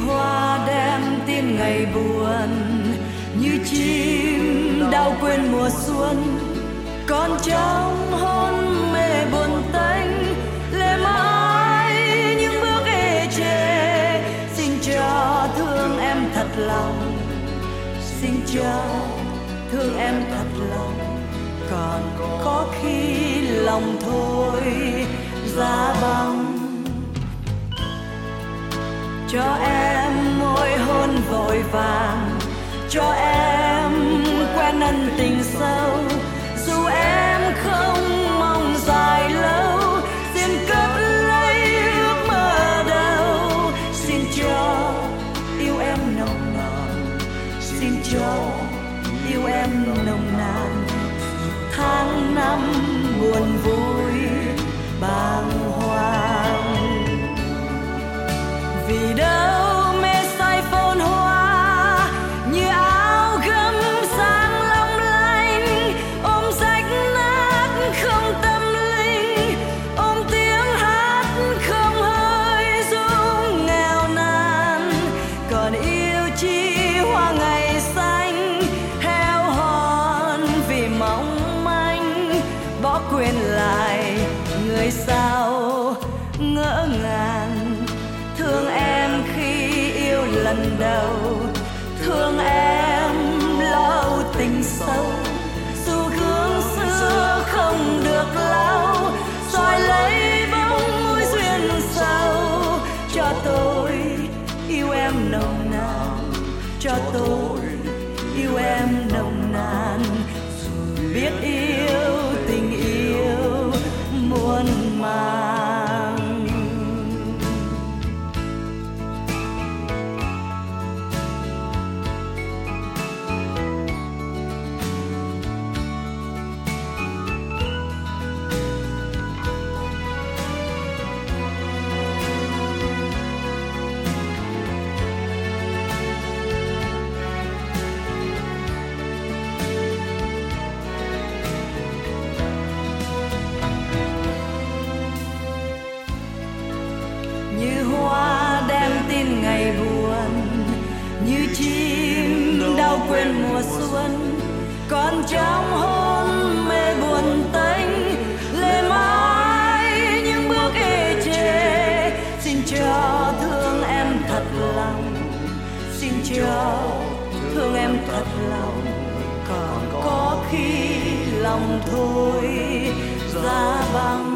hoa đem tin ngày buồn, như chim đau quên mùa xuân. Còn trong hôn mê buồn tênh, lệ mãi những bước ê chề. Xin cho thương em thật lòng, xin cho thương em thật lòng. Còn có khi lòng thôi giá băng. Cho em môi hôn vội vàng, cho em quen ân tình sâu. Dù em không mong dài lâu, xin cất lấy ước mơ đầu. Xin cho yêu em nồng nàn, xin cho yêu em nồng nàn. Tháng năm buồn vui bàng hoàng, vì đâu mê say phồn hoa như áo gấm sáng long lanh. Ôm rách nát không tâm linh, ôm tiếng hát không hơi ru nghèo nàn. Còn yêu chi hoa ngày xanh, heo hòn vì mong manh. Bỏ quên lại người sao ngỡ ngàng. Thương em khi yêu lần đầu, thương em lâu tình sâu. Dù gương xưa không được lau, soi lấy bóng môi duyên sâu. Cho tôi yêu em nồng nàn, cho tôi yêu em nồng nàn. Dù biết yêu tình yêu muôn màng. Như hoa đem tin ngày buồn, như chim đau quên mùa xuân. Còn trong hôn mê buồn tênh, lệ mãi những bước ê chề. Xin cho thương em thật lòng, xin cho thương em thật lòng. Còn có khi lòng thôi giá băng.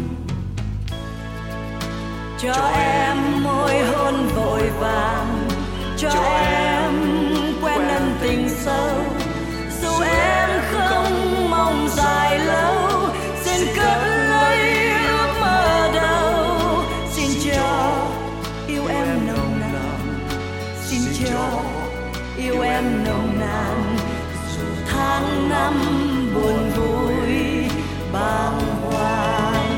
Cho em môi hôn vội vàng, cho em quen ân tình sâu. Dù em không mong dài lâu, xin cất lấy ước mơ đầu. Xin cho yêu em nồng nàn, xin cho yêu em nồng nàn. Dù tháng năm buồn vui bàng hoàng,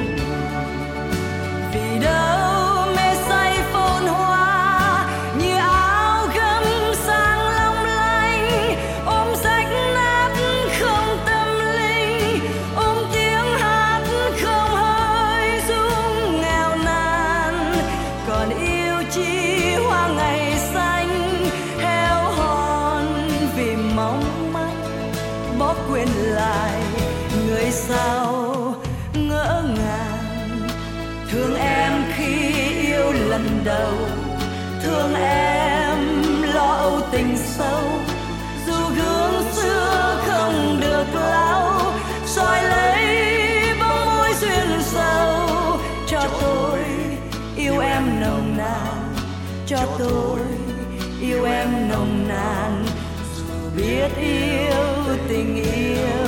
vì đâu mê say phồn hoa như áo gấm sáng long lanh. Ôm rách nát không tâm linh, ôm tiếng hát không hơi ru nghèo nàn. Còn yêu chi hoa ngày xanh, heo hòn vì mong manh. Bỏ quên lại người sao ngỡ ngàng. Thương em khi yêu lần đầu, thương em lo âu tình sâu. Dù gương xưa không được lau, soi lấy bóng môi duyên sâu. Cho tôi yêu em nồng nàn, cho tôi yêu em nồng nàn. Dù biết yêu tình yêu